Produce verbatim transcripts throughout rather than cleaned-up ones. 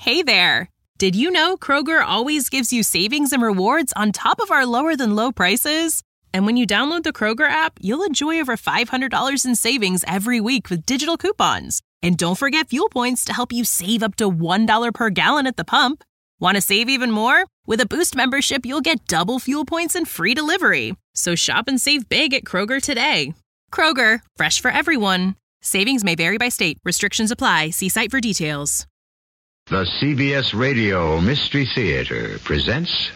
Hey there! Did you know Kroger always gives you savings and rewards on top of our lower-than-low prices? And when you download the Kroger app, you'll enjoy over five hundred dollars in savings every week with digital coupons. And don't forget fuel points to help you save up to one dollar per gallon at the pump. Want to save even more? With a Boost membership, you'll get double fuel points and free delivery. So shop and save big at Kroger today. Kroger, fresh for everyone. Savings may vary by state. Restrictions apply. See site for details. The C B S Radio Mystery Theater presents...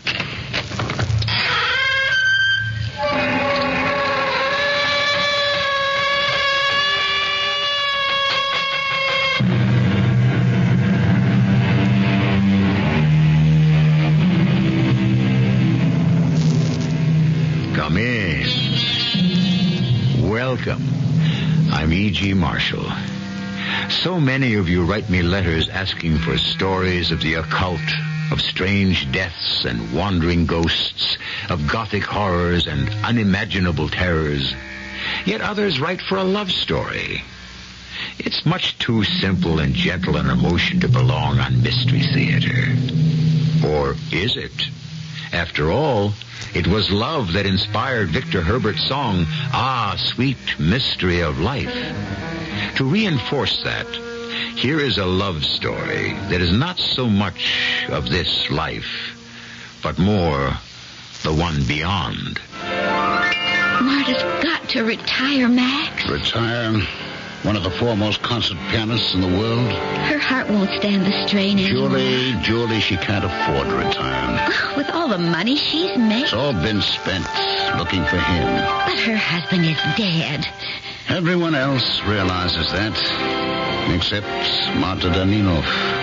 Come in. Welcome. I'm E G. Marshall. So many of you write me letters asking for stories of the occult, of strange deaths and wandering ghosts, of gothic horrors and unimaginable terrors. Yet others write for a love story. It's much too simple and gentle an emotion to belong on Mystery Theater. Or is it? After all, it was love that inspired Victor Herbert's song, Ah, Sweet Mystery of Life. To reinforce that, here is a love story that is not so much of this life, but more the one beyond. Marta's got to retire, Max. Retire? One of the foremost concert pianists in the world? Her heart won't stand the strain anymore. Julie, Julie, she can't afford to retire. With all the money she's made. It's all been spent looking for him. But her husband is dead. Everyone else realizes that, except Marta Danilov.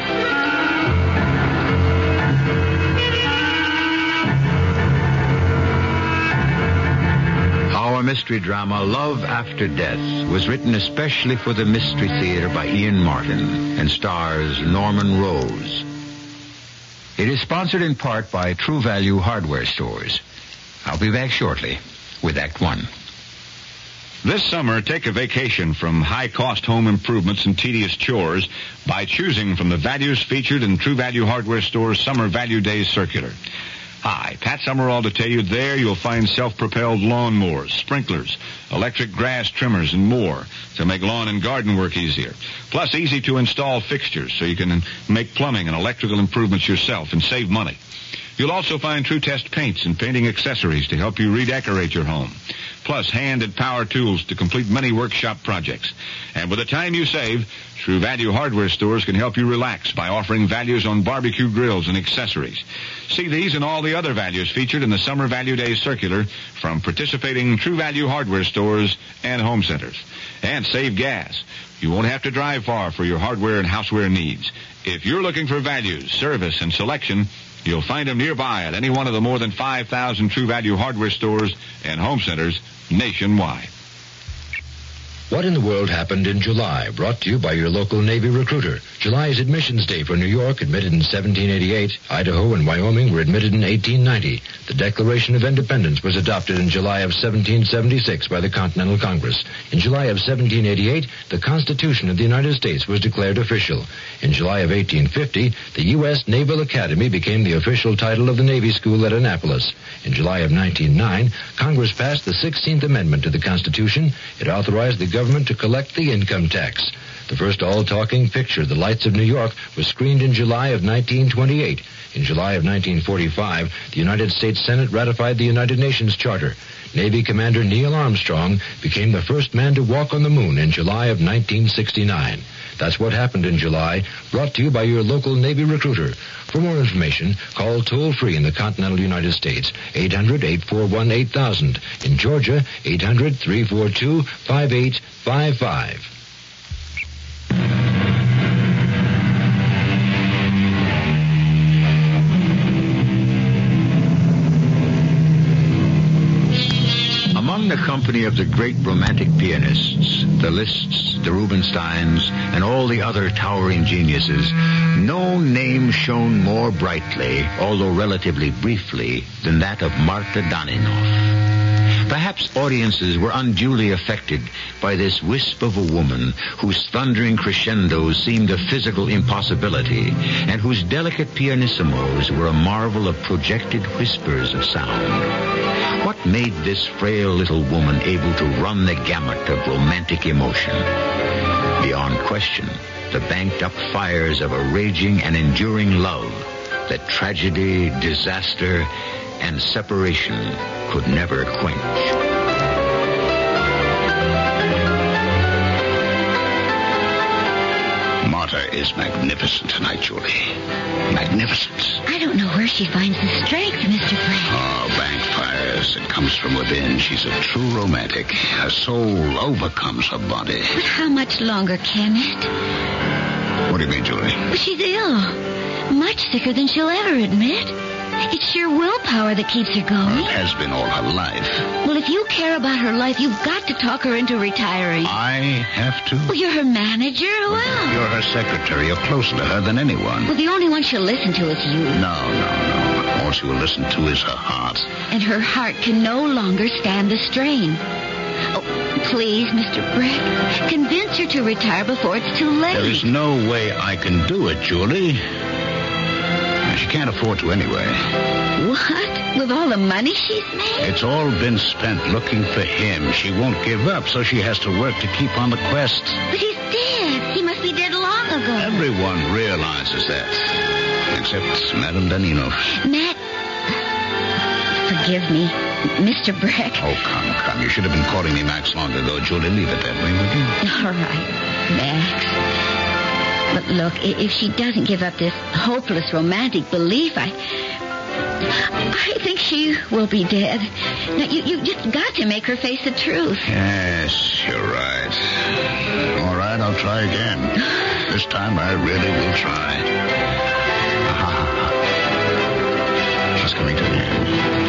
Our mystery drama, Love After Death, was written especially for the Mystery Theater by Ian Martin and stars Norman Rose. It is sponsored in part by True Value Hardware Stores. I'll be back shortly with Act One. This summer, take a vacation from high-cost home improvements and tedious chores by choosing from the values featured in True Value Hardware Store's Summer Value Days circular. Hi, Pat Summerall to tell you there you'll find self-propelled lawnmowers, sprinklers, electric grass trimmers, and more to make lawn and garden work easier. Plus, easy-to-install fixtures so you can make plumbing and electrical improvements yourself and save money. You'll also find True Test paints and painting accessories to help you redecorate your home. Plus, hand and power tools to complete many workshop projects. And with the time you save, True Value Hardware Stores can help you relax by offering values on barbecue grills and accessories. See these and all the other values featured in the Summer Value Days circular from participating True Value Hardware Stores and home centers. And save gas. You won't have to drive far for your hardware and houseware needs. If you're looking for values, service, and selection, you'll find them nearby at any one of the more than five thousand True Value Hardware Stores and home centers nationwide. What in the World Happened in July? Brought to you by your local Navy recruiter. July is admissions day for New York, admitted in seventeen eighty-eight. Idaho and Wyoming were admitted in eighteen ninety. The Declaration of Independence was adopted in July of seventeen seventy-six by the Continental Congress. In July of seventeen eighty-eight, the Constitution of the United States was declared official. In July of eighteen fifty, the U S Naval Academy became the official title of the Navy School at Annapolis. In July of nineteen oh nine, Congress passed the sixteenth Amendment to the Constitution. It authorized the government to collect the income tax. The first all-talking picture, The Lights of New York, was screened in July of nineteen twenty-eight. In July of nineteen forty-five, the United States Senate ratified the United Nations Charter. Navy Commander Neil Armstrong became the first man to walk on the moon in July of nineteen sixty-nine. That's what happened in July, brought to you by your local Navy recruiter. For more information, call toll-free in the continental United States, eight hundred, eight four one, eight thousand. In Georgia, eight hundred, three four two, five eight five five. Among the company of the great romantic pianists, the Liszts, the Rubinsteins, and all the other towering geniuses, no name shone more brightly, although relatively briefly, than that of Marta Danilov. Perhaps audiences were unduly affected by this wisp of a woman whose thundering crescendos seemed a physical impossibility and whose delicate pianissimos were a marvel of projected whispers of sound. What made this frail little woman able to run the gamut of romantic emotion? Beyond question, the banked-up fires of a raging and enduring love that tragedy, disaster, and separation could never quench. Marta is magnificent tonight, Julie. Magnificent. I don't know where she finds the strength, Mister Bragg. Oh, bank fires. It comes from within. She's a true romantic. Her soul overcomes her body. But how much longer can it? What do you mean, Julie? Well, she's ill. Much sicker than she'll ever admit. It's sheer willpower that keeps her going. Well, it has been all her life. Well, if you care about her life, you've got to talk her into retiring. I have to? Well, you're her manager. Who else? You're her secretary. You're closer to her than anyone. Well, the only one she'll listen to is you. No, no, no. All she will listen to is her heart. And her heart can no longer stand the strain. Oh, please, Mister Bragg, convince her to retire before it's too late. There is no way I can do it, Julie. She can't afford to anyway. What? With all the money she's made? It's all been spent looking for him. She won't give up, so she has to work to keep on the quest. But he's dead. He must be dead long ago. Everyone realizes that. Except Madame Danino. Matt... Forgive me, Mister Bragg. Oh, come, come. You should have been calling me Max long ago, Julie. Leave it that way, would you? All right, Max. But look, if she doesn't give up this hopeless romantic belief, I... I think she will be dead. Now, you, you just got to make her face the truth. Yes, you're right. All right, I'll try again. This time I really will try. Aha. She's coming to me.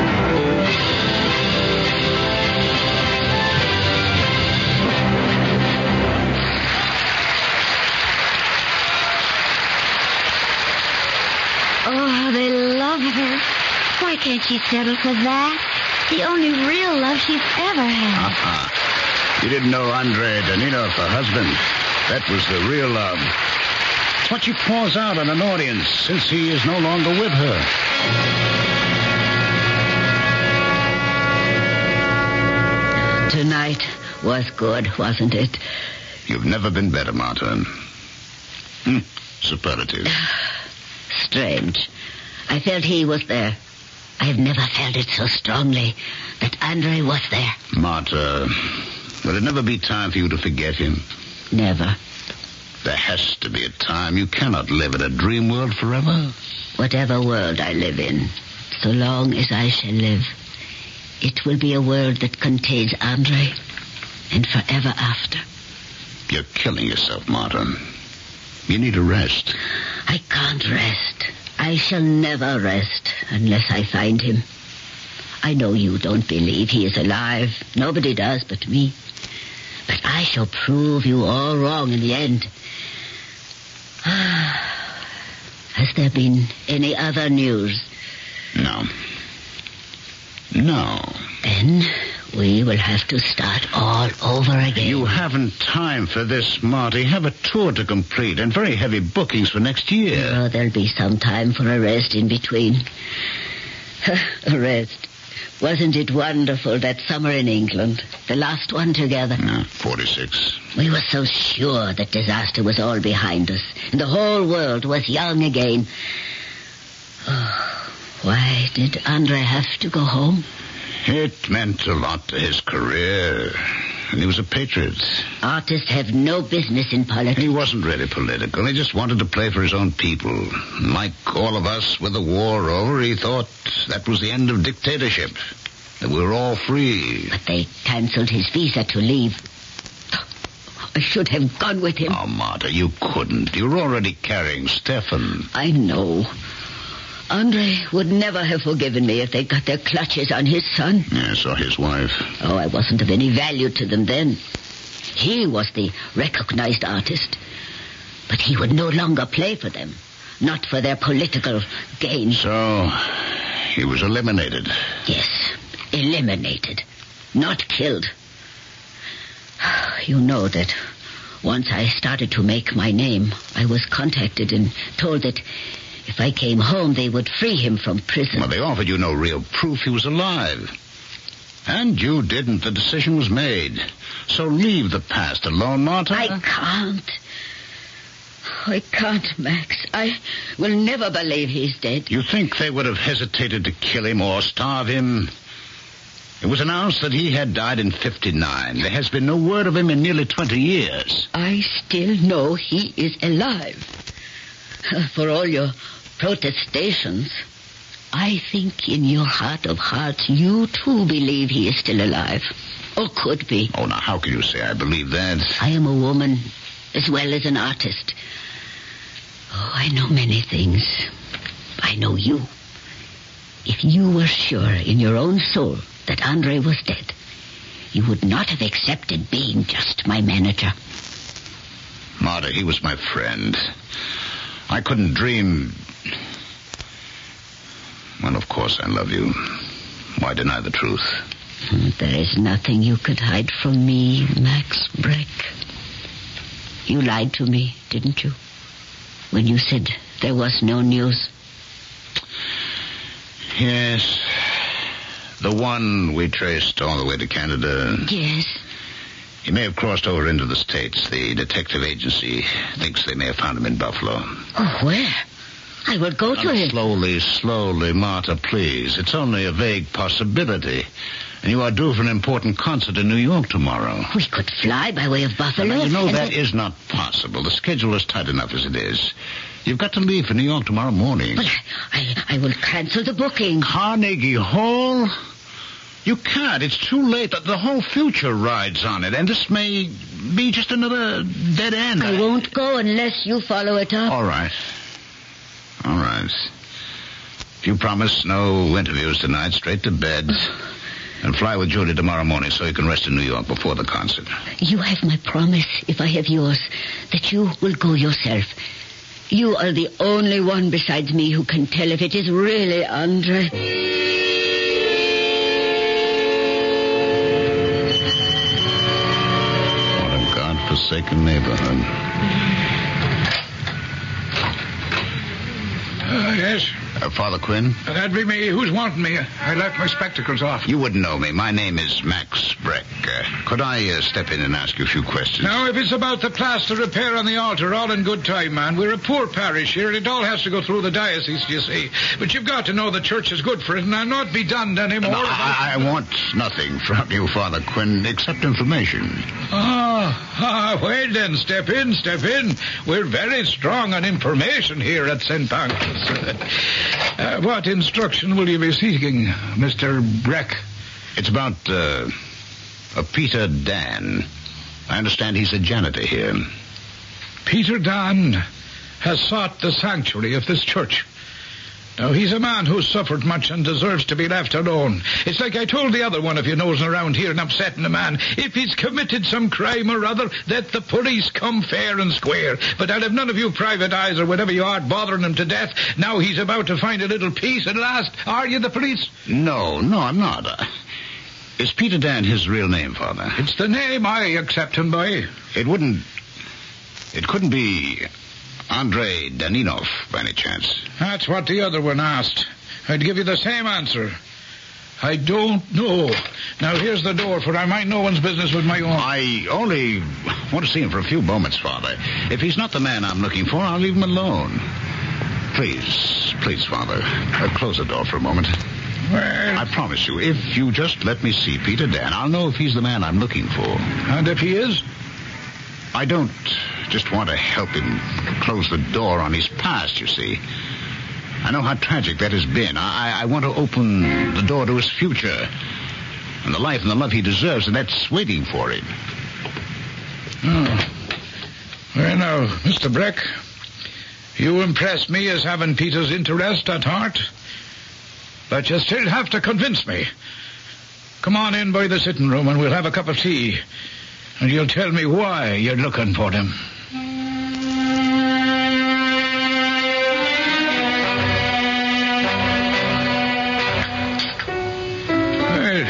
Oh, they love her. Why can't she settle for that? The only real love she's ever had. Uh-huh. You didn't know Andre Danino, her husband. That was the real love. It's what she pours out on an audience since he is no longer with her. Tonight was good, wasn't it? You've never been better, Marta. Hmm. Superlative. Strange. I felt he was there. I have never felt it so strongly that Andre was there. Marta, will it never be time for you to forget him? Never. There has to be a time. You cannot live in a dream world forever. Whatever world I live in, so long as I shall live, it will be a world that contains Andre, and forever after. You're killing yourself, Marta. You need a rest. I can't rest. I shall never rest unless I find him. I know you don't believe he is alive. Nobody does but me. But I shall prove you all wrong in the end. Has there been any other news? No. No. Then we will have to start all over again. You haven't time for this, Marty. Have a tour to complete and very heavy bookings for next year. Oh, there'll be some time for a rest in between. A rest. Wasn't it wonderful that summer in England? The last one together. No, forty-six. We were so sure that disaster was all behind us, and the whole world was young again. Oh, why did Andre have to go home? It meant a lot to his career. And he was a patriot. Artists have no business in politics. He wasn't really political. He just wanted to play for his own people. Like all of us, with the war over, he thought that was the end of dictatorship. That we were all free. But they cancelled his visa to leave. I should have gone with him. Oh, Marta, you couldn't. You were already carrying Stefan. I know. Andre would never have forgiven me if they got their clutches on his son. Yes, or his wife. Oh, I wasn't of any value to them then. He was the recognized artist. But he would no longer play for them. Not for their political gain. So, he was eliminated. Yes. Eliminated. Not killed. You know that once I started to make my name, I was contacted and told that if I came home, they would free him from prison. Well, they offered you no real proof he was alive. And you didn't. The decision was made. So leave the past alone, Martha. I can't. I can't, Max. I will never believe he's dead. You think they would have hesitated to kill him or starve him? It was announced that he had died in fifty-nine. There has been no word of him in nearly twenty years. I still know he is alive. For all your protestations, I think in your heart of hearts you too believe he is still alive. Or could be. Oh, now, how can you say I believe that? I am a woman as well as an artist. Oh, I know many things. I know you. If you were sure in your own soul that Andre was dead, you would not have accepted being just my manager. Martha, he was my friend. I couldn't dream... Well, of course I love you. Why deny the truth? There is nothing you could hide from me, Max Breck. You lied to me, didn't you? When you said there was no news. Yes. The one we traced all the way to Canada. Yes. He may have crossed over into the States. The detective agency thinks they may have found him in Buffalo. Oh, where? I will go to now, him. Slowly, slowly, Martha, please. It's only a vague possibility. And you are due for an important concert in New York tomorrow. We could fly by way of Buffalo. Now, you know, and that then... is not possible. The schedule is tight enough as it is. You've got to leave for New York tomorrow morning. But I, I will cancel the booking. Carnegie Hall? You can't. It's too late. The whole future rides on it. And this may be just another dead end. I won't go unless you follow it up. All right. All right. If you promise no interviews tonight, straight to bed. And fly with Julie tomorrow morning so you can rest in New York before the concert. You have my promise, if I have yours, that you will go yourself. You are the only one besides me who can tell if it is really Andre. What a godforsaken neighborhood. Uh, yes? Uh, Father Quinn? Uh, that'd be me. Who's wanting me? I left my spectacles off. You wouldn't know me. My name is Max Breck. Uh, could I uh, step in and ask you a few questions? Now, if it's about the plaster repair on the altar, all in good time, man. We're a poor parish here, and it all has to go through the diocese, you see. But you've got to know the church is good for it, and I'll not be done anymore. No, I, I want nothing from you, Father Quinn, except information. Ah, ah, well then, step in, step in. We're very strong on information here at Saint Pancras. Uh, what instruction will you be seeking, Mister Breck? It's about, uh, a Peter Dan. I understand he's a janitor here. Peter Dan has sought the sanctuary of this church. Now, he's a man who's suffered much and deserves to be left alone. It's like I told the other one of you nosing around here and upsetting a man. If he's committed some crime or other, let the police come fair and square. But I'll have none of you private eyes or whatever you are bothering him to death. Now he's about to find a little peace at last. Are you the police? No, no, I'm not. Uh, is Peter Dan his real name, Father? It's the name I accept him by. It wouldn't... It couldn't be... Andre Daninov, by any chance? That's what the other one asked. I'd give you the same answer. I don't know. Now, here's the door, for I mind no one's business with my own. I only want to see him for a few moments, Father. If he's not the man I'm looking for, I'll leave him alone. Please, please, Father, uh, close the door for a moment. Well... I promise you, if you just let me see Peter Dan, I'll know if he's the man I'm looking for. And if he is? I don't just want to help him close the door on his past, you see. I know how tragic that has been. I, I want to open the door to his future and the life and the love he deserves, and that's waiting for him. Oh. Well, now, Mister Breck, you impress me as having Peter's interest at heart, but you still have to convince me. Come on in by the sitting room and we'll have a cup of tea. And you'll tell me why you're looking for them. Well,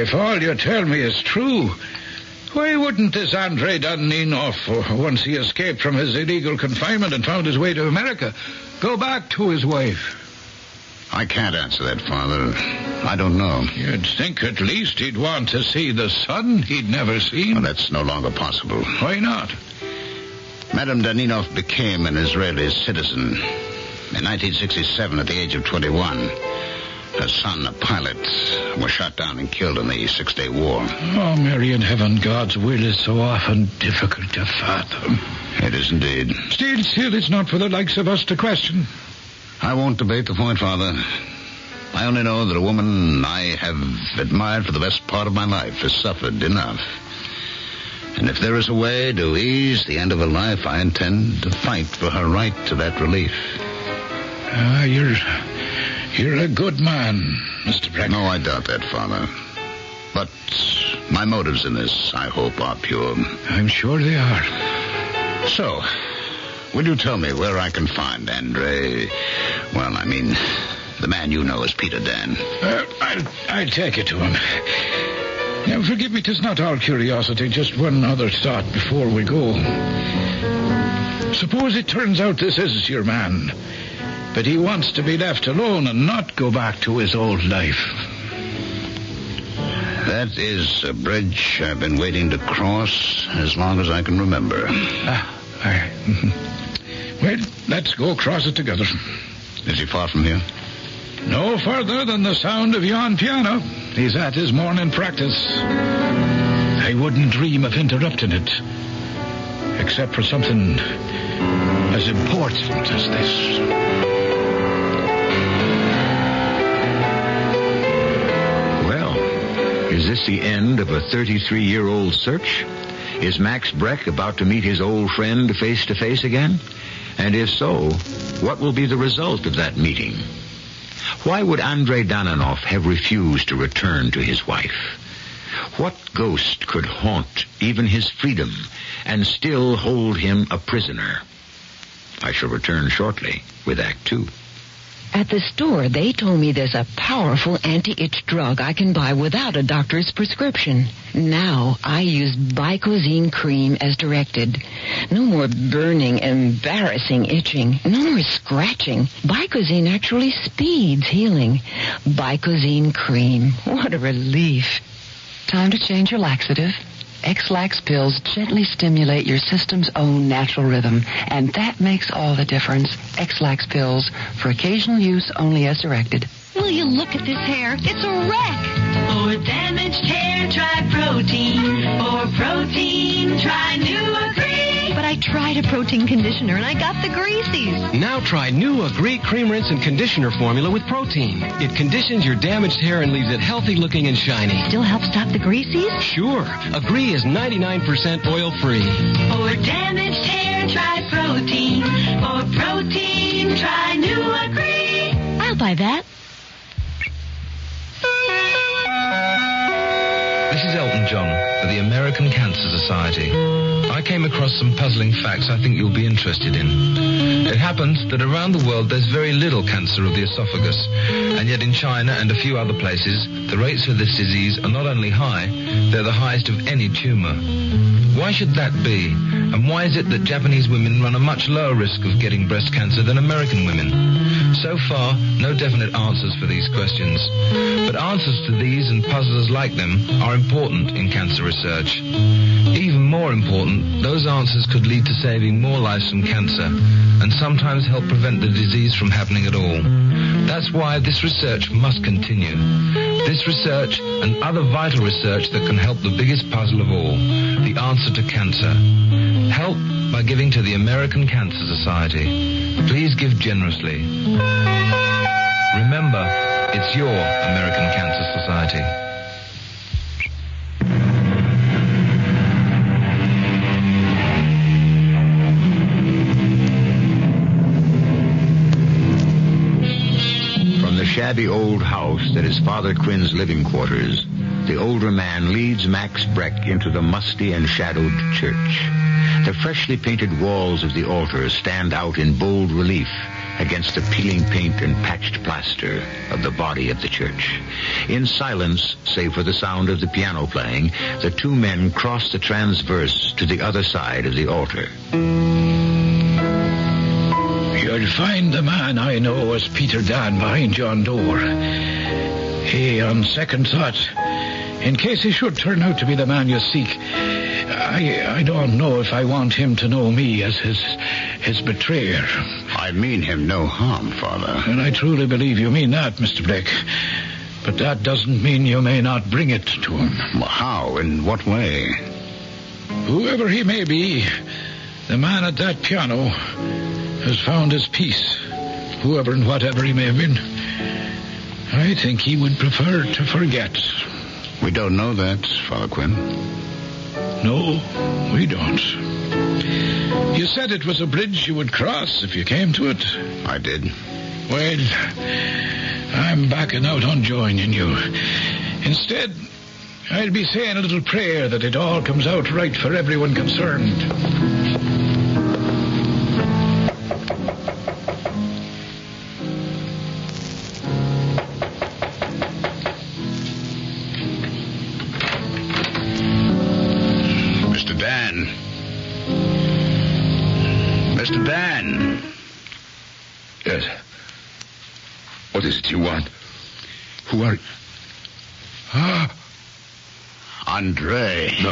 if all you tell me is true, why wouldn't this Andrei Danilov, once he escaped from his illegal confinement and found his way to America, go back to his wife? I can't answer that, Father. I don't know. You'd think at least he'd want to see the son he'd never seen. Well, that's no longer possible. Why not? Madame Danilov became an Israeli citizen. In nineteen sixty-seven, at the age of twenty-one, her son, a pilot, was shot down and killed in the Six-Day War. Oh, Mary in heaven, God's will is so often difficult to fathom. It is indeed. Still, still, it's not for the likes of us to question. I won't debate the point, Father. I only know that a woman I have admired for the best part of my life has suffered enough. And if there is a way to ease the end of her life, I intend to fight for her right to that relief. Ah, you're... you're a good man, Mister Breck. No, I doubt that, Father. But my motives in this, I hope, are pure. I'm sure they are. So, will you tell me where I can find Andre... Well, I mean, the man you know as Peter Dan? Uh, I'll, I'll take it to him. Now, forgive me, 'tis not all curiosity, just one other thought before we go. Suppose it turns out this is your man, but he wants to be left alone and not go back to his old life. That is a bridge I've been waiting to cross as long as I can remember. Ah, I... Well, let's go across it together. Is he far from here? No further than the sound of yon piano. He's at his morning practice. I wouldn't dream of interrupting it, except for something as important as this. Well, is this the end of a thirty-three-year-old search? Is Max Breck about to meet his old friend face to face again? And if so, what will be the result of that meeting? Why would Andrei Danilov have refused to return to his wife? What ghost could haunt even his freedom and still hold him a prisoner? I shall return shortly with Act Two. At the store, they told me there's a powerful anti-itch drug I can buy without a doctor's prescription. Now I use Bicozine cream as directed. No more burning, embarrassing itching. No more scratching. Bicozine actually speeds healing. Bicozine cream. What a relief. Time to change your laxative. X-Lax pills gently stimulate your system's own natural rhythm, and that makes all the difference. X-Lax pills, for occasional use only as directed. Will you look at this hair? It's a wreck. For damaged hair, try protein. For protein, try New Agree. But I tried a protein conditioner and I got the greasies. Now try New Agree Cream Rinse and Conditioner Formula with protein. It conditions your damaged hair and leaves it healthy looking and shiny. Still helps stop the greasies? Sure. Agree is ninety-nine percent oil-free. For damaged hair, try protein. For protein, try New Agree. I'll buy that. This is Elton John for the American Cancer Society. I came across some puzzling facts I think you'll be interested in. It happens that around the world there's very little cancer of the esophagus, and yet in China and a few other places, the rates for this disease are not only high, they're the highest of any tumor. Why should that be? And why is it that Japanese women run a much lower risk of getting breast cancer than American women? So far, no definite answers for these questions. But answers to these and puzzles like them are important in cancer research. Even more important, those answers could lead to saving more lives from cancer and sometimes help prevent the disease from happening at all. That's why this research must continue. This research and other vital research that can help the biggest puzzle of all, the answer to cancer. Help by giving to the American Cancer Society. Please give generously. Remember, it's your American Cancer Society. Shabby old house that is Father Quinn's living quarters, the older man leads Max Breck into the musty and shadowed church. The freshly painted walls of the altar stand out in bold relief against against the peeling paint and patched plaster of the body of the church. In silence, save for the sound of the piano playing, the two men crossed the transverse to the other side of the altar. You'll find the man I know as Peter Dan behind yon door. He, on second thought, in case he should turn out to be the man you seek, I I don't know if I want him to know me as his his betrayer. I mean him no harm, Father. And I truly believe you mean that, Mister Blake. But that doesn't mean you may not bring it to him. Well, how? In what way? Whoever he may be, the man at that piano has found his peace, whoever and whatever he may have been. I think he would prefer to forget. We don't know that, Father Quinn. No, we don't. You said it was a bridge you would cross if you came to it. I did. Well, I'm backing out on joining you. Instead, I'll be saying a little prayer that it all comes out right for everyone concerned. Mister Dan. Yes. What is it you want? Who are you? Ah. Andre. No.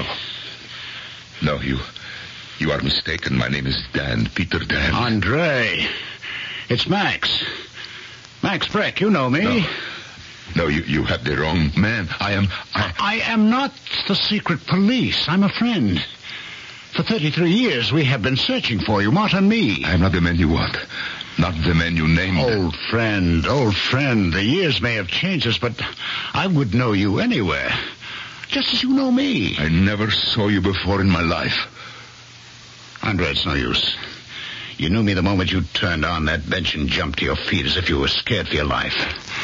No, you... You are mistaken. My name is Dan. Peter Dan. Andre. It's Max. Max Breck. You know me. No. No, you, you have the wrong man. I am... I... I am not the secret police. I'm a friend. For thirty-three years, we have been searching for you, Mott and me. I am not the man you want. Not the man you named. Old friend, old friend. The years may have changed us, but I would know you anywhere. Just as you know me. I never saw you before in my life. Andre, it's no use. You knew me the moment you turned on that bench and jumped to your feet as if you were scared for your life.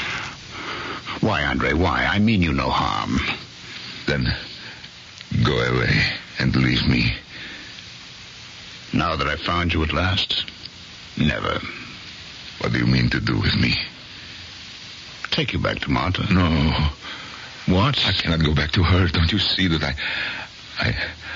Why, Andre, why? I mean you no harm. Then go away and leave me. Now that I've found you at last? Never. What do you mean to do with me? Take you back to Martha. No. What? I cannot go back to her. Don't you see that I... I...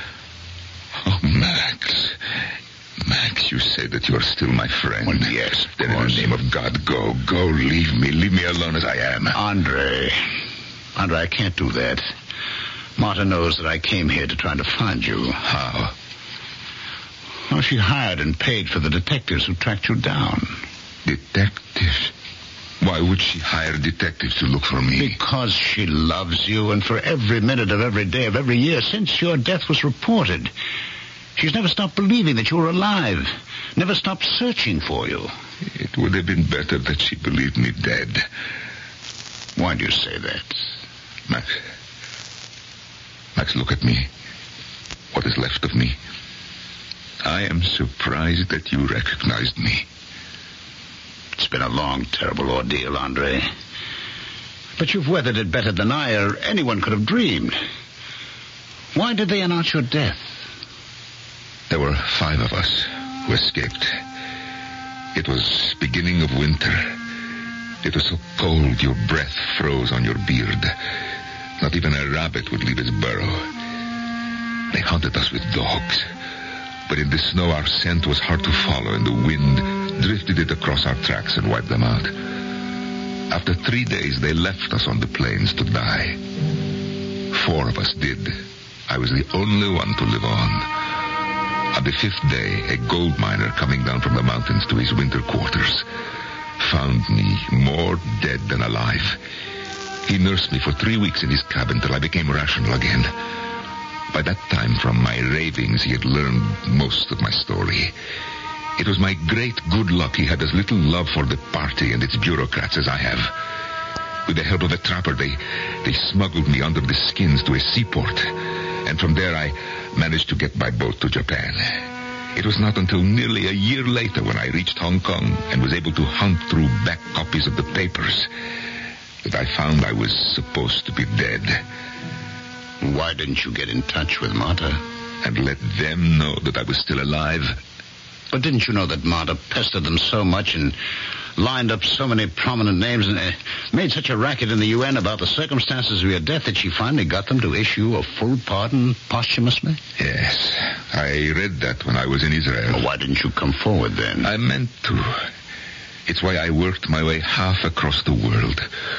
Oh, Max. Max, you say that you are still my friend. Well, yes, then in the name of God, go. Go, leave me. Leave me alone as I am. Andre. Andre, I can't do that. Martha knows that I came here to try to find you. How? Well, she hired and paid for the detectives who tracked you down. Detectives? Why would she hire detectives to look for me? Because she loves you, and for every minute of every day of every year since your death was reported, she's never stopped believing that you were alive, never stopped searching for you. It would have been better that she believed me dead. Why do you say that? Max. Max, look at me. What is left of me. I am surprised that you recognized me. It's been a long, terrible ordeal, Andre. But you've weathered it better than I or anyone could have dreamed. Why did they announce your death? There were five of us who escaped. It was beginning of winter. It was so cold your breath froze on your beard. Not even a rabbit would leave its burrow. They hunted us with dogs. But in the snow our scent was hard to follow, and the wind drifted it across our tracks and wiped them out. After three days, they left us on the plains to die. Four of us did. I was the only one to live on. On the fifth day, a gold miner coming down from the mountains to his winter quarters found me more dead than alive. He nursed me for three weeks in his cabin till I became rational again. By that time, from my ravings, he had learned most of my story. It was my great good luck he had as little love for the party and its bureaucrats as I have. With the help of a trapper, they, they smuggled me under the skins to a seaport. And from there, I managed to get by boat to Japan. It was not until nearly a year later when I reached Hong Kong and was able to hunt through back copies of the papers that I found I was supposed to be dead. Why didn't you get in touch with Martha? And let them know that I was still alive? But didn't you know that Marta pestered them so much and lined up so many prominent names and uh, made such a racket in the U N about the circumstances of your death that she finally got them to issue a full pardon posthumously? Yes, I read that when I was in Israel. Well, why didn't you come forward then? I meant to. It's why I worked my way half across the world.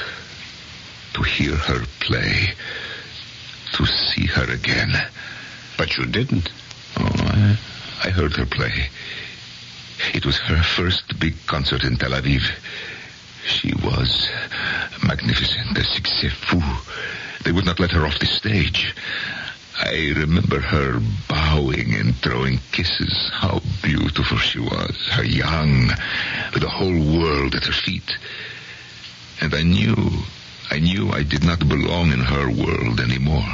To hear her play. To see her again. But you didn't. Oh, I, I heard her play. It was her first big concert in Tel Aviv. She was magnificent, a succès fou. They would not let her off the stage. I remember her bowing and throwing kisses. How beautiful she was. Her young, with the whole world at her feet. And I knew, I knew I did not belong in her world anymore.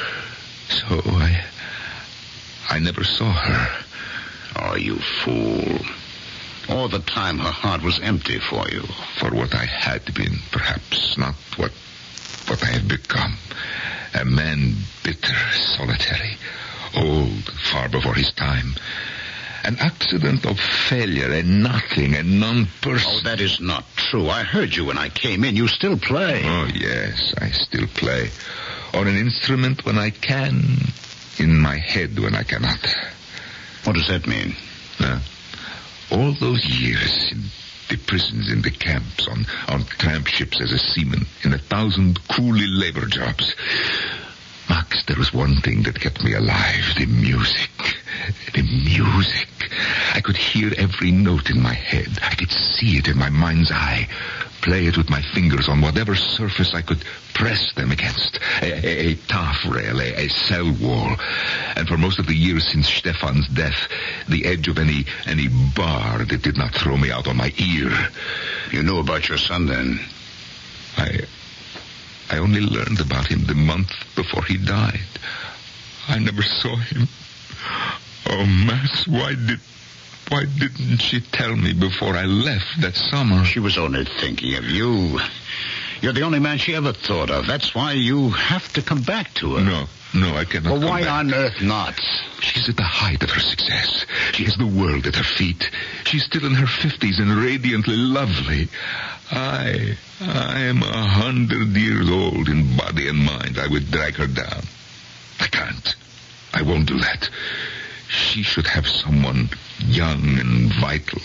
So I, I never saw her. Oh, you fool. All the time her heart was empty for you. For what I had been, perhaps, not what what I have become. A man bitter, solitary, old, far before his time. An accident of failure, a nothing, a non-person. Oh, that is not true. I heard you when I came in. You still play. Oh, yes, I still play. On an instrument when I can, in my head when I cannot. What does that mean? Uh, all those years in the prisons, in the camps, on, on tramp ships as a seaman, in a thousand coolie labor jobs. Max, there was one thing that kept me alive, the music. The music. I could hear every note in my head. I could see it in my mind's eye. Play it with my fingers on whatever surface I could press them against. A, a, a taffrail, a, a cell wall. And for most of the years since Stefan's death, the edge of any any bar that did not throw me out on my ear. You knew about your son then? I... I only learned about him the month before he died. I never saw him. Oh, Max, why did... Why didn't she tell me before I left that summer? She was only thinking of you. You're the only man she ever thought of. That's why you have to come back to her. No, no, I cannot Well, come why back. on earth not? She's at the height of her success. She has the world at her feet. She's still in her fifties and radiantly lovely. I, I am a hundred years old in body and mind. I would drag her down. I can't. I won't do that. She should have someone young and vital.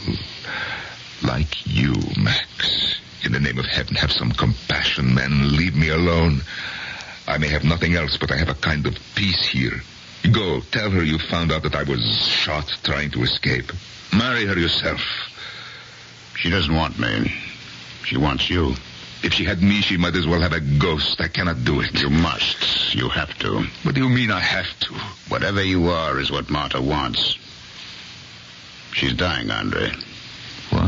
Like you, Max. In the name of heaven, have some compassion, man, and leave me alone. I may have nothing else, but I have a kind of peace here. Go, tell her you found out that I was shot trying to escape. Marry her yourself. She doesn't want me. She wants you. If she had me, she might as well have a ghost. I cannot do it. You must. You have to. What do you mean I have to? Whatever you are is what Marta wants. She's dying, Andre. What?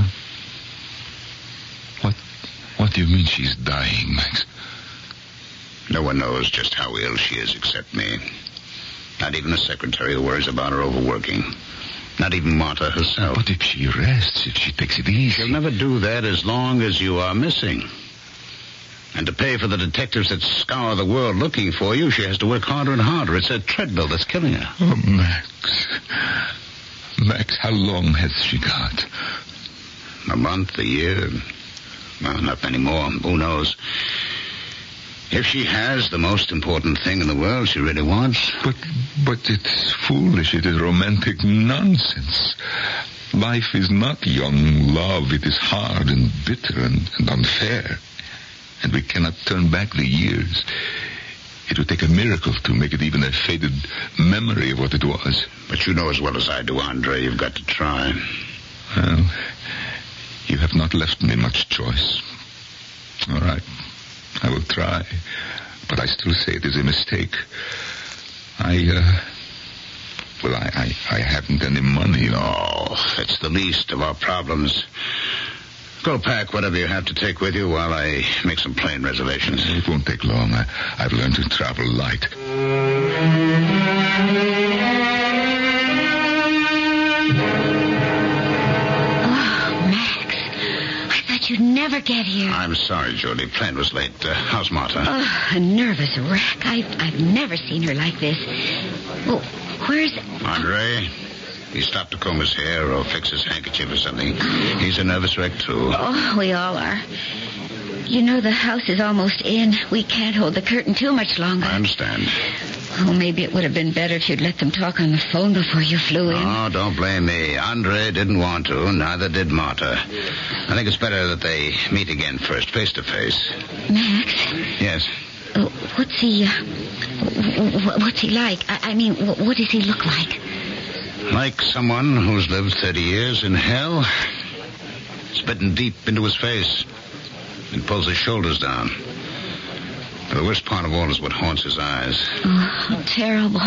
What? What do you mean she's dying, Max? No one knows just how ill she is except me. Not even the secretary who worries about her overworking. Not even Marta herself. But if she rests, if she takes it easy... She'll never do that as long as you are missing. And to pay for the detectives that scour the world looking for you, she has to work harder and harder. It's a treadmill that's killing her. Oh, Max. Max, how long has she got? A month, a year. Well, not many more. Who knows? If she has the most important thing in the world she really wants. But, but it's foolish. It is romantic nonsense. Life is not young love. It is hard and bitter and, and unfair. And we cannot turn back the years. It would take a miracle to make it even a faded memory of what it was. But you know as well as I do, Andre, you've got to try. Well, you have not left me much choice. All right. I will try. But I still say it is a mistake. I, uh... Well, I, I, I haven't any money. No, it's the least of our problems. Go pack whatever you have to take with you while I make some plane reservations. It won't take long. I, I've learned to travel light. You'd never get here. I'm sorry, Jody. Plane was late. Uh, how's Marta? Oh, a nervous wreck. I've, I've never seen her like this. Oh, where's... Andre, He stopped to comb his hair or fix his handkerchief or something. He's a nervous wreck, too. Oh, we all are. You know, the house is almost in. We can't hold the curtain too much longer. I understand. Oh, maybe it would have been better if you'd let them talk on the phone before you flew in. Oh, don't blame me. Andre didn't want to. Neither did Marta. I think it's better that they meet again first, face to face. Max? Yes? Uh, what's he, uh, w- what's he like? I, I mean, w- what does he look like? Like someone who's lived thirty years in hell. Spitting deep into his face. And pulls his shoulders down. The worst part of all is what haunts his eyes. Oh, how terrible.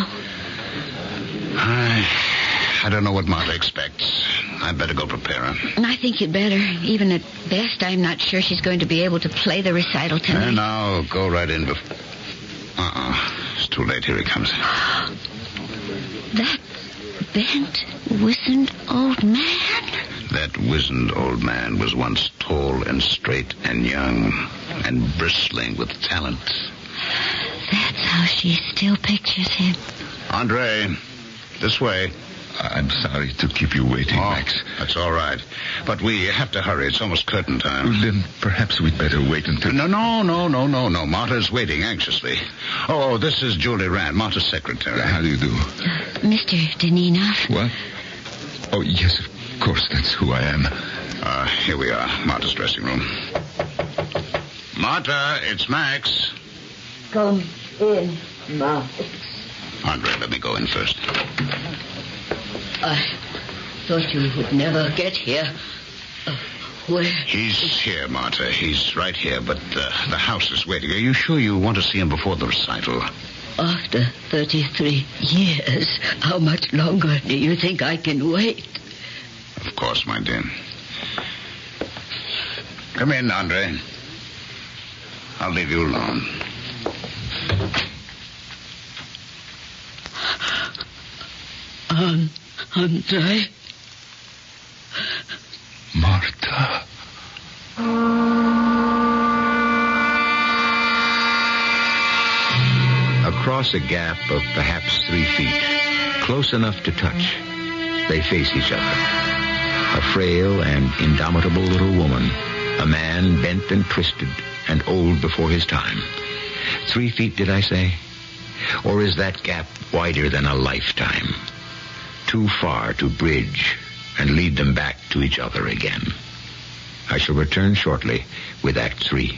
I, I don't know what Marta expects. I'd better go prepare her. And I think you'd better. Even at best, I'm not sure she's going to be able to play the recital tonight. And now, go right in. Bef- uh-uh. It's too late. Here he comes. That bent, wizened old man? That wizened old man was once tall and straight and young and bristling with talent. That's how she still pictures him. Andre, this way. I'm sorry to keep you waiting, oh, Max. That's all right. But we have to hurry. It's almost curtain time. Then perhaps we'd better wait until... No, no, no, no, no, no. Marta's waiting anxiously. Oh, this is Julie Rand, Marta's secretary. How do you do? Uh, Mister Deninoff. What? Oh, yes, of course. That's who I am. Uh, here we are. Marta's dressing room. Marta, it's Max. Come in, Max. Andre, let me go in first. I thought you would never get here. Uh, where? He's here, Marta. He's right here, but uh, the house is waiting. Are you sure you want to see him before the recital? After thirty-three years, how much longer do you think I can wait? Of course, my dear. Come in, Andre. I'll leave you alone. Um, Andre? Marta. Across a gap of perhaps three feet, close enough to touch, they face each other. A frail and indomitable little woman, a man bent and twisted and old before his time. Three feet, did I say? Or is that gap wider than a lifetime? Too far to bridge and lead them back to each other again. I shall return shortly with Act Three.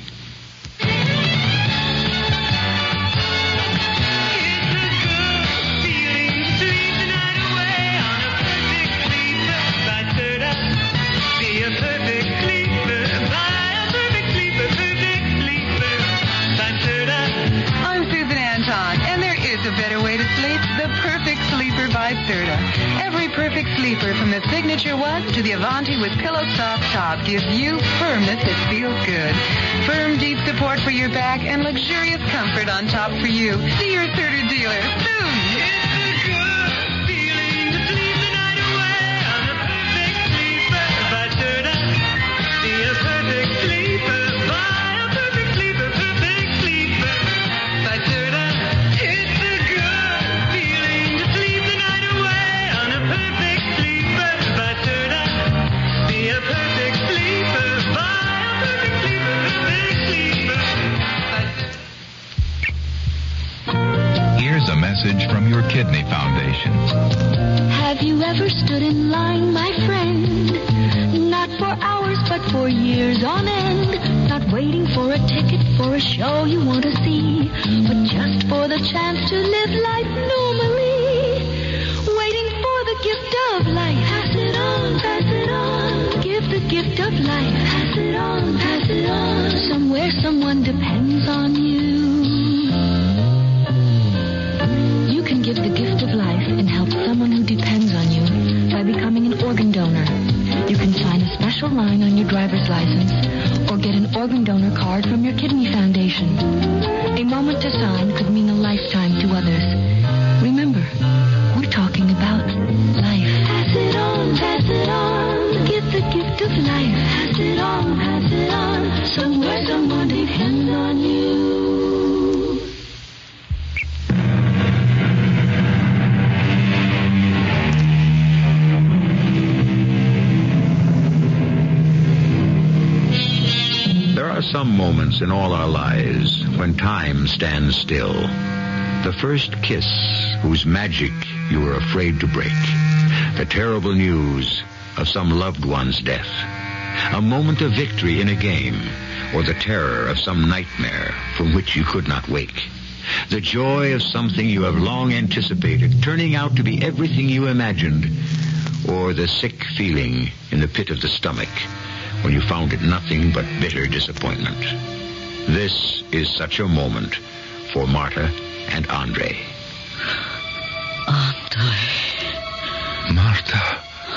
Every perfect sleeper, from the signature one to the Avanti with pillow soft top, gives you firmness that feels good. Firm, deep support for your back and luxurious comfort on top for you. See your Serta dealer soon. It's a good feeling to sleep the night away on a perfect sleeper by Serta. Be a perfect sleeper by a perfect sleeper, perfect sleeper by Serta. It's a good feeling to sleep the night away on a perfect sleeper by Serta. Be a perfect sleeper by a perfect sleeper, perfect sleeper by Here's a message from your Kidney Foundation. Have you ever stood in line, my friend? Not for hours, but for years on end. Not waiting for a ticket for a show you want to see, but just for the chance to live life normally. Waiting for the gift of life. Pass it on, pass it on. Give the gift of life. Pass it on, pass it on. Somewhere someone depends on you. You can give the gift of life and help someone who depends on you by becoming an organ donor. You can sign a special line on your driver's license or get an organ donor card from your Kidney Foundation. A moment to sign could mean a lifetime to others. Remember, we're talking about life. Pass it on, pass it on. Give the gift of life. Pass it on, pass it on. Somewhere someone depends on you. are some moments in all our lives when time stands still. The first kiss whose magic you were afraid to break. The terrible news of some loved one's death. A moment of victory in a game, or the terror of some nightmare from which you could not wake. The joy of something you have long anticipated, turning out to be everything you imagined, or the sick feeling in the pit of the stomach when you found it nothing but bitter disappointment. This is such a moment for Marta and Andre. Andre. Marta.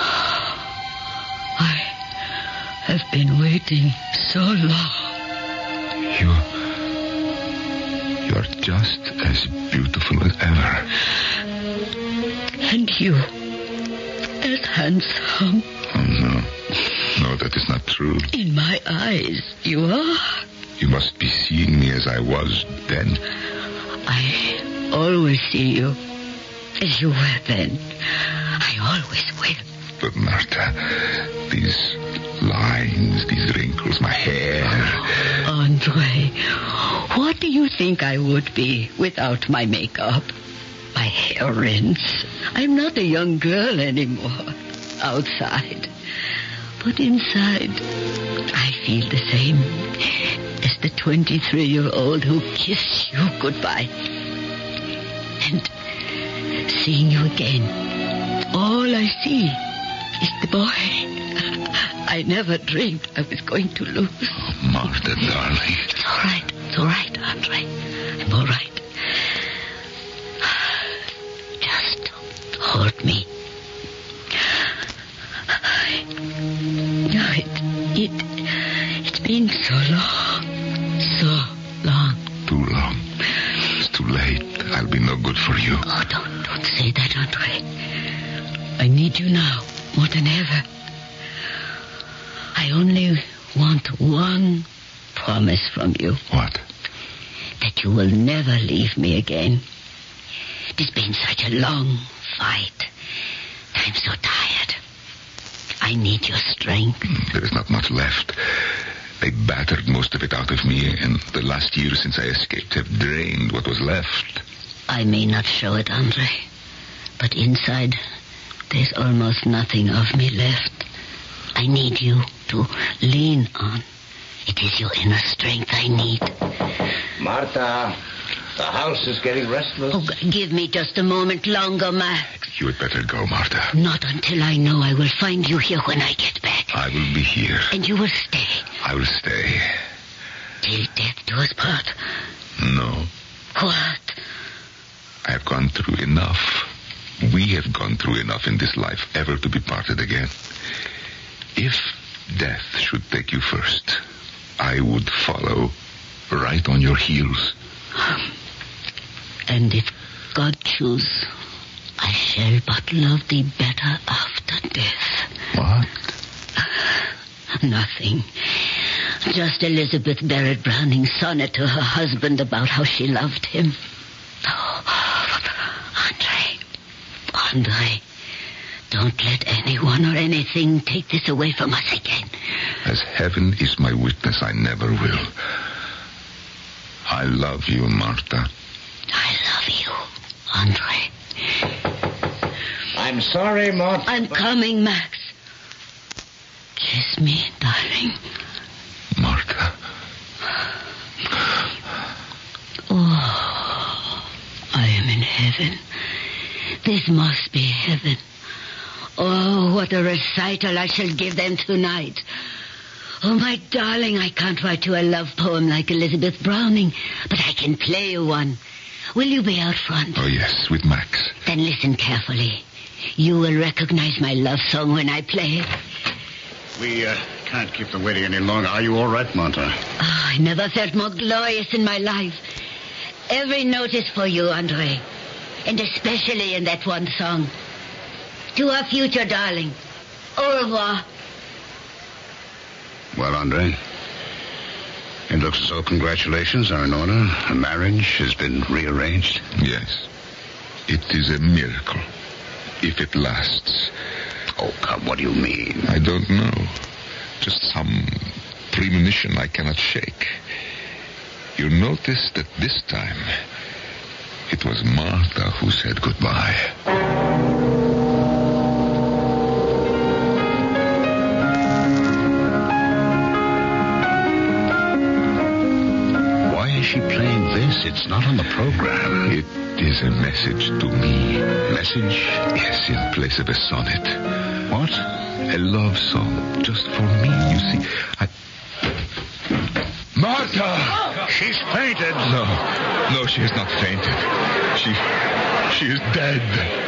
I have been waiting so long. You... You are just as beautiful as ever. And you, as handsome. Oh, no. No, that is not true. In my eyes, you are. You must be seeing me as I was then. I always see you as you were then. I always will. But, Marta, these lines, these wrinkles, my hair... Andre, what do you think I would be without my makeup? My hair rinse. I'm not a young girl anymore. Outside. But inside, I feel the same as the twenty-three-year-old who kissed you goodbye. And seeing you again, all I see is the boy I never dreamed I was going to lose. Oh, Marta, darling. It's all right. It's all right, Andre. I'm all right. Just hold me. No, it, it, it's been so long. So long. Too long. It's too late. I'll be no good for you. Oh, don't, don't say that, Andre. I need you now, more than ever. I only want one promise from you. What? That you will never leave me again. It has been such a long fight. I'm so tired. I need your strength. There is not much left. They battered most of it out of me, and the last year since I escaped have drained what was left. I may not show it, Andre, but inside there's almost nothing of me left. I need you to lean on. It is your inner strength I need. Marta, the house is getting restless. Oh, give me just a moment longer, Max. You had better go, Marta. Not until I know I will find you here when I get back. I will be here. And you will stay. I will stay. Till death do us part. No. What? I have gone through enough. We have gone through enough in this life ever to be parted again. If death should take you first, I would follow right on your heels. And if God choose, I shall but love thee better after death. What? Nothing. Just Elizabeth Barrett Browning's sonnet to her husband about how she loved him. Oh, Andre, Andre, don't let anyone or anything take this away from us again. As heaven is my witness, I never will. I love you, Marta. I love you, Andre. I'm sorry, Marta. I'm coming, Max. Kiss me, darling. Marta. Oh, I am in heaven. This must be heaven. Oh, what a recital I shall give them tonight. Oh, my darling, I can't write you a love poem like Elizabeth Browning, but I can play you one. Will you be out front? Oh, yes, with Max. Then listen carefully. You will recognize my love song when I play it. We uh, can't keep them waiting any longer. Are you all right, Marta? Oh, I never felt more glorious in my life. Every note is for you, Andre. And especially in that one song. To our future, darling. Au revoir. Well, Andre, it looks as though congratulations are in order. The marriage has been rearranged. Yes. It is a miracle. If it lasts. Oh, come, what do you mean? I don't know. Just some premonition I cannot shake. You notice that this time it was Martha who said goodbye. Why is she playing this? It's not on the program. It is a message to me. Message? Yes, in place of a sonnet. What? A love song, just for me. You see, I... Martha! Oh. She's fainted. No, no, she has not fainted. She, she is dead.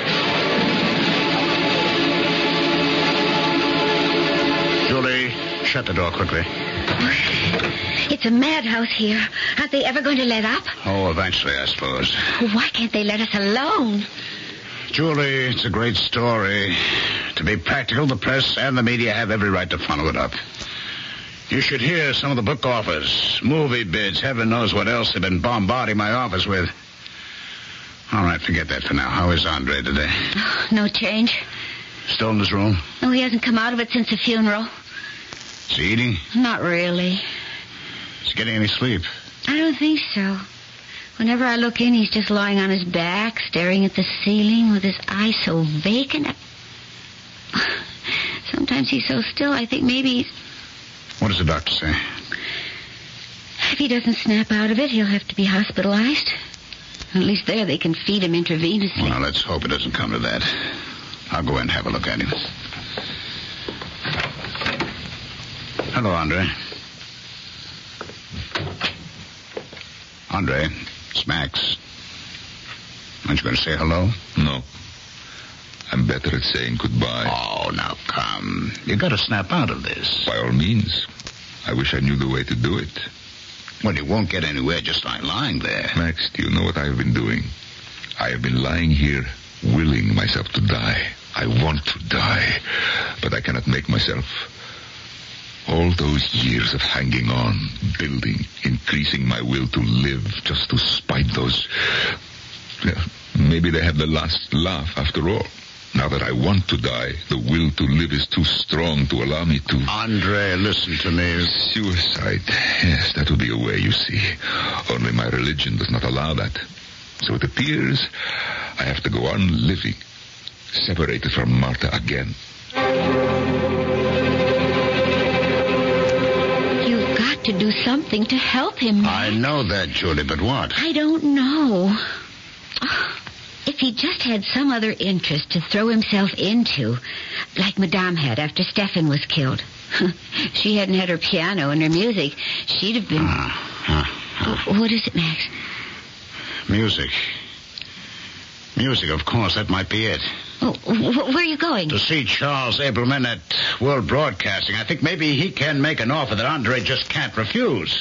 Julie, shut the door quickly. It's a madhouse here. Aren't they ever going to let up? Oh, eventually, I suppose. Why can't they let us alone? Julie, it's a great story. To be practical, the press and the media have every right to follow it up. You should hear some of the book offers, movie bids, heaven knows what else they've been bombarding my office with. All right, forget that for now. How is Andre today? Oh, no change. Still in his room? No, he hasn't come out of it since the funeral. Is he eating? Not really. Is he getting any sleep? I don't think so. Whenever I look in, he's just lying on his back, staring at the ceiling with his eyes so vacant. Sometimes he's so still, I think maybe he's... What does the doctor say? If he doesn't snap out of it, he'll have to be hospitalized. At least there they can feed him intravenously. Well, let's hope it doesn't come to that. I'll go in and have a look at him. Hello, Andre. Andre, it's Max. Aren't you going to say hello? No. I'm better at saying goodbye. Oh, now come. You got to snap out of this. By all means. I wish I knew the way to do it. Well, you won't get anywhere just by lying there. Max, do you know what I have been doing? I have been lying here, willing myself to die. I want to die, but I cannot make myself. All those years of hanging on, building, increasing my will to live, just to spite those... Well, maybe they have the last laugh after all. Now that I want to die, the will to live is too strong to allow me to... Andre, listen to me. Suicide. Yes, that would be a way, you see. Only my religion does not allow that. So it appears I have to go on living, separated from Martha again. You've got to do something to help him. I know that, Julie, but what? I don't know. If he just had some other interest to throw himself into, like Madame had after Stefan was killed. She hadn't had her piano and her music. She'd have been... Uh, uh, uh. What is it, Max? Music. Music, of course. That might be it. Oh, wh- where are you going? To see Charles Abelman at World Broadcasting. I think maybe he can make an offer that Andre just can't refuse.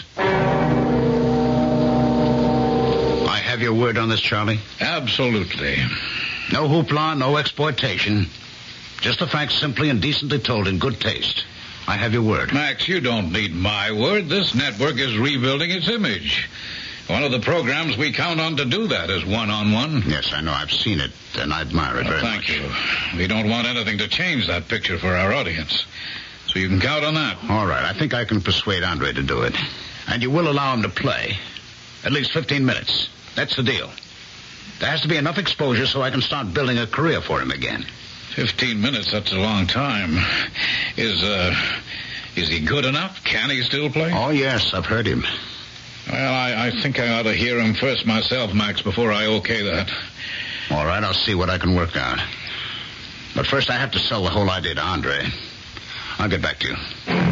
I have your word on this, Charlie? Absolutely. No hoopla, no exploitation. Just the facts simply and decently told in good taste. I have your word. Max, you don't need my word. This network is rebuilding its image. One of the programs we count on to do that is one-on-one. Yes, I know. I've seen it, and I admire it well, very thank much. Thank you. We don't want anything to change that picture for our audience. So you can count on that. All right. I think I can persuade Andre to do it. And you will allow him to play. At least fifteen minutes. That's the deal. There has to be enough exposure so I can start building a career for him again. Fifteen minutes, that's a long time. Is, uh, is he good enough? Can he still play? Oh, yes, I've heard him. Well, I, I think I ought to hear him first myself, Max, before I okay that. All right, I'll see what I can work out. But first I have to sell the whole idea to Andre. I'll get back to you.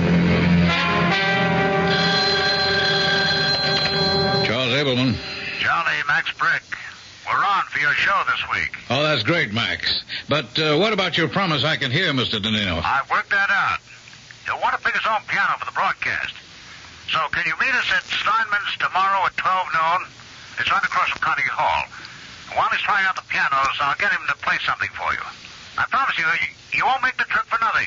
Charles Abelman. Charlie, Max Brick. We're on for your show this week. Oh, that's great, Max. But uh, what about your promise I can hear, Mister DeNino? I've worked that out. You'll want to pick his own piano for the broadcast. So can you meet us at Steinman's tomorrow at twelve noon? It's right across from Carnegie Hall. And while he's trying out the pianos, I'll get him to play something for you. I promise you, you, you won't make the trip for nothing.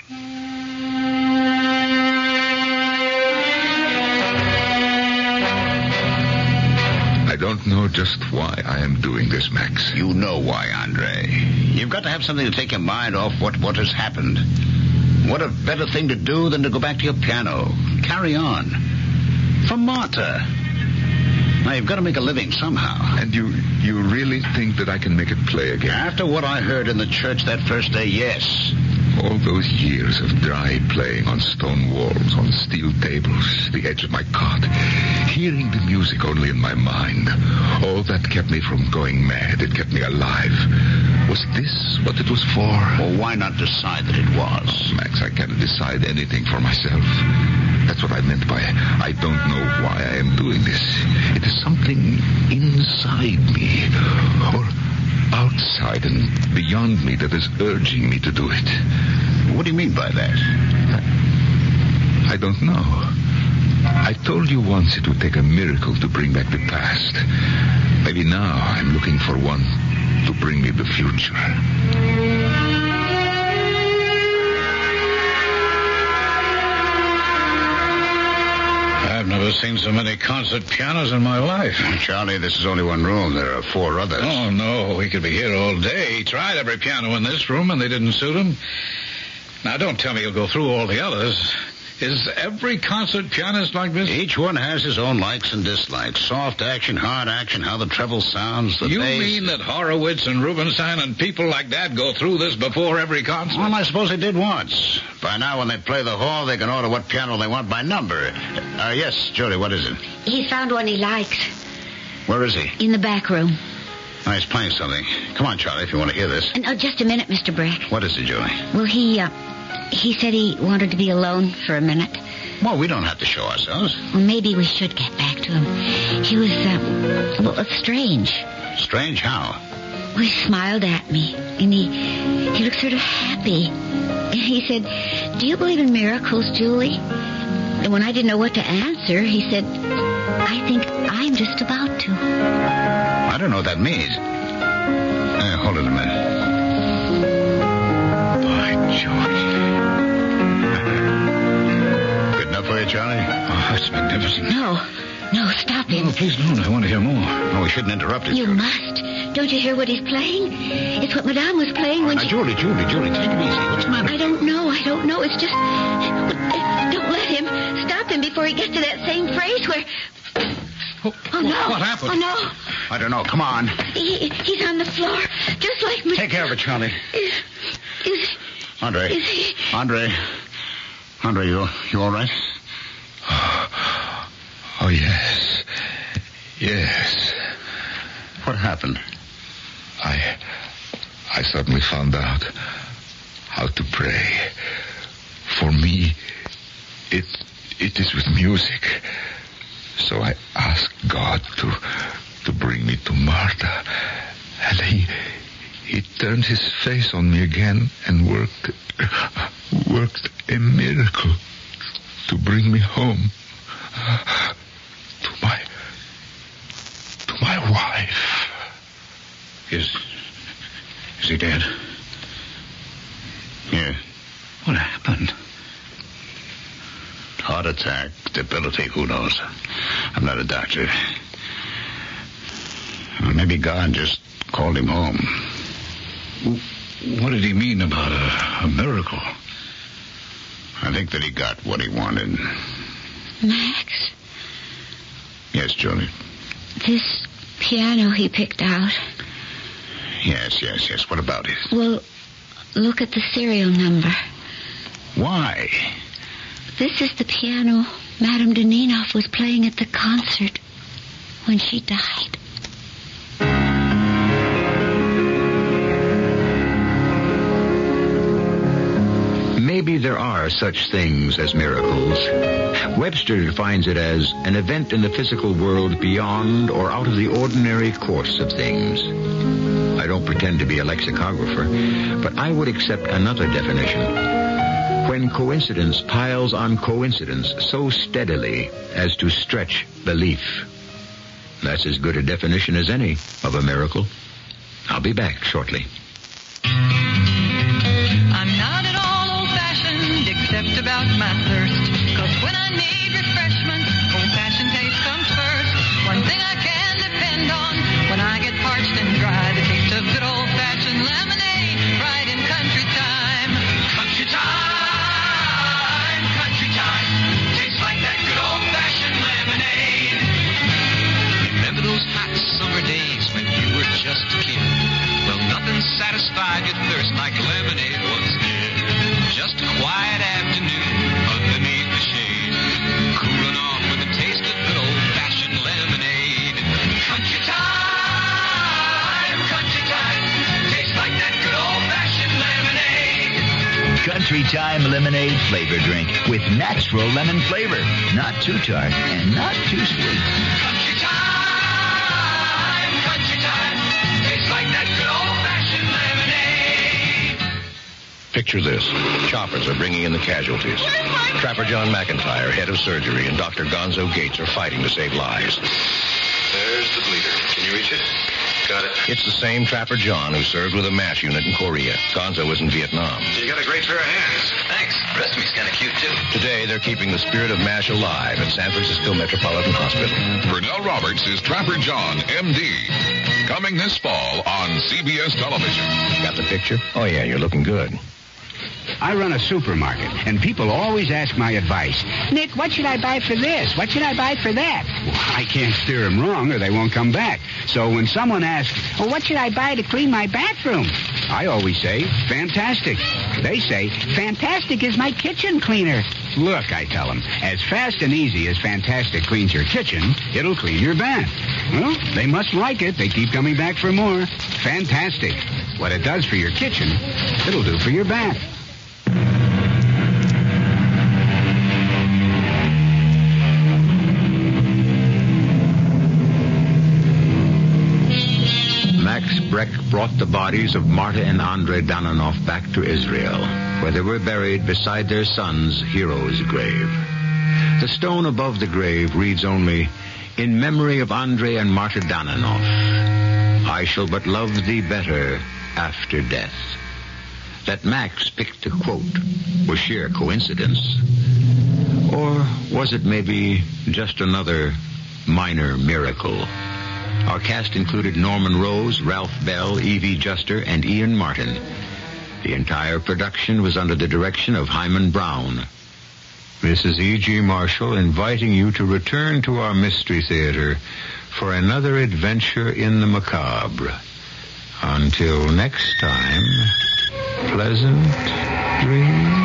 I don't know just why I am doing this, Max. You know why, Andre. You've got to have something to take your mind off what, what has happened. What a better thing to do than to go back to your piano. carry on. For Martha. Now, you've got to make a living somehow. And you you really think that I can make it play again? After what I heard in the church that first day, yes. All those years of dry playing on stone walls, on steel tables, the edge of my cot, hearing the music only in my mind, all that kept me from going mad. It kept me alive. Was this what it was for? Well, why not decide that it was? Oh, Max, I can't decide anything for myself. That's what I meant by I don't know why I am doing this. It is something inside me, or outside and beyond me, that is urging me to do it. What do you mean by that? I, I don't know. I told you once it would take a miracle to bring back the past. Maybe now I'm looking for one to bring me the future. I've never seen so many concert pianos in my life. Charlie, this is only one room. There are four others. Oh, no. We could be here all day. He tried every piano in this room, and they didn't suit him. Now, don't tell me you'll go through all the others. Is every concert pianist like this? Each one has his own likes and dislikes. Soft action, hard action, how the treble sounds, the You bass. mean that Horowitz and Rubinstein and people like that go through this before every concert? Well, I suppose they did once. By now, when they play the hall, they can order what piano they want by number. Uh, yes, Julie, what is it? He's found one he likes. Where is he? In the back room. Oh, he's playing something. Come on, Charlie, if you want to hear this. And, oh, just a minute, Mister Breck. What is it, Julie? Well, he, uh, he said he wanted to be alone for a minute. Well, we don't have to show ourselves. Well, maybe we should get back to him. He was, uh, well, strange. Strange how? Well, he smiled at me, and he, he looked sort of happy. And he said, "Do you believe in miracles, Julie?" And when I didn't know what to answer, he said, "I think I'm just about to." I don't know what that means. Uh, hold it a minute. By George. Good enough for you, Charlie? Oh, that's magnificent. No, no, stop him. Oh, please don't. I want to hear more. Oh, we shouldn't interrupt it. You Julie. must. Don't you hear what he's playing? It's what Madame was playing when now, she... Julie, Julie, Julie, take it easy. What's the matter? I don't know. I don't know. It's just... Don't let him. Stop him before he gets to that same phrase where... Oh, oh no. What happened? Oh, no. I don't know. Come on. He, he's on the floor, just like... Mad- Take care of it, Charlie. Is, is, Andre. Is he... Andre. Andre, you, you all right? Oh, yes. Yes. What happened? I... I suddenly found out how to pray. For me, it it is with music. So I asked God to to bring me to Martha. And he he turned his face on me again and worked worked a miracle to bring me home. To my to my wife. Is is he dead? Yeah. What happened? Heart attack, debility, who knows? I'm not a doctor. Well, maybe God just called him home. What did he mean about a, a miracle? I think that he got what he wanted. Max? Yes, Julie? This piano he picked out. Yes, yes, yes. What about it? Well, look at the serial number. Why? This is the piano Madame Deninoff was playing at the concert when she died. Maybe there are such things as miracles. Webster defines it as an event in the physical world beyond or out of the ordinary course of things. I don't pretend to be a lexicographer, but I would accept another definition. When coincidence piles on coincidence so steadily as to stretch belief. That's as good a definition as any of a miracle. I'll be back shortly. I'm not at all old-fashioned except about my thirst. Cause when I need refreshment, old-fashioned taste comes first. One thing I can depend on when I get parched and dry, the taste of good old-fashioned lemonade right in country time. Country time! Country time! Tastes like lime lemonade flavor drink with natural lemon flavor. Not too tart and not too sweet. Country time, country time. Tastes like that good old-fashioned lemonade. Picture this. Choppers are bringing in the casualties. Trapper John McIntyre, head of surgery, and Doctor Gonzo Gates are fighting to save lives. There's the bleeder. Can you reach it? Got it. It's the same Trapper John who served with a MASH unit in Korea. Gonzo was in Vietnam. You got a great pair of hands. Thanks. The rest of me's kind of cute, too. Today, they're keeping the spirit of MASH alive at San Francisco Metropolitan Hospital. Pernell Roberts is Trapper John, M D. Coming this fall on C B S television. Got the picture? Oh, yeah, you're looking good. I run a supermarket, and people always ask my advice. Nick, what should I buy for this? What should I buy for that? Well, I can't steer them wrong, or they won't come back. So when someone asks, well, what should I buy to clean my bathroom? I always say, fantastic. They say, fantastic is my kitchen cleaner. Look, I tell them, as fast and easy as Fantastic cleans your kitchen, it'll clean your bath. Well, they must like it. They keep coming back for more. Fantastic. What it does for your kitchen, it'll do for your bath. Max Breck brought the bodies of Marta and Andrei Danonov back to Israel, where they were buried beside their son's hero's grave. The stone above the grave reads only, "In memory of Andrei and Marta Danonov, I shall but love thee better after death." That Max picked the quote was sheer coincidence. Or was it maybe just another minor miracle? Our cast included Norman Rose, Ralph Bell, Evie Juster, and Ian Martin. The entire production was under the direction of Hyman Brown. This is E G. Marshall inviting you to return to our Mystery Theater for another adventure in the macabre. Until next time, pleasant dreams.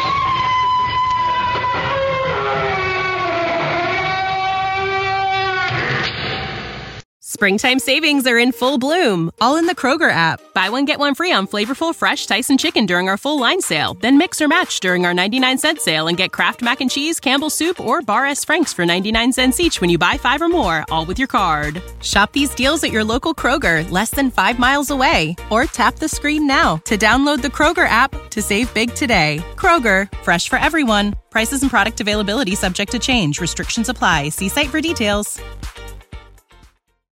Springtime savings are in full bloom, all in the Kroger app. Buy one, get one free on flavorful, fresh Tyson chicken during our full line sale. Then mix or match during our ninety-nine cent sale and get Kraft Mac and Cheese, Campbell's Soup, or Bar S. Frank's for ninety-nine cents each when you buy five or more, all with your card. Shop these deals at your local Kroger, less than five miles away. Or tap the screen now to download the Kroger app to save big today. Kroger, fresh for everyone. Prices and product availability subject to change. Restrictions apply. See site for details.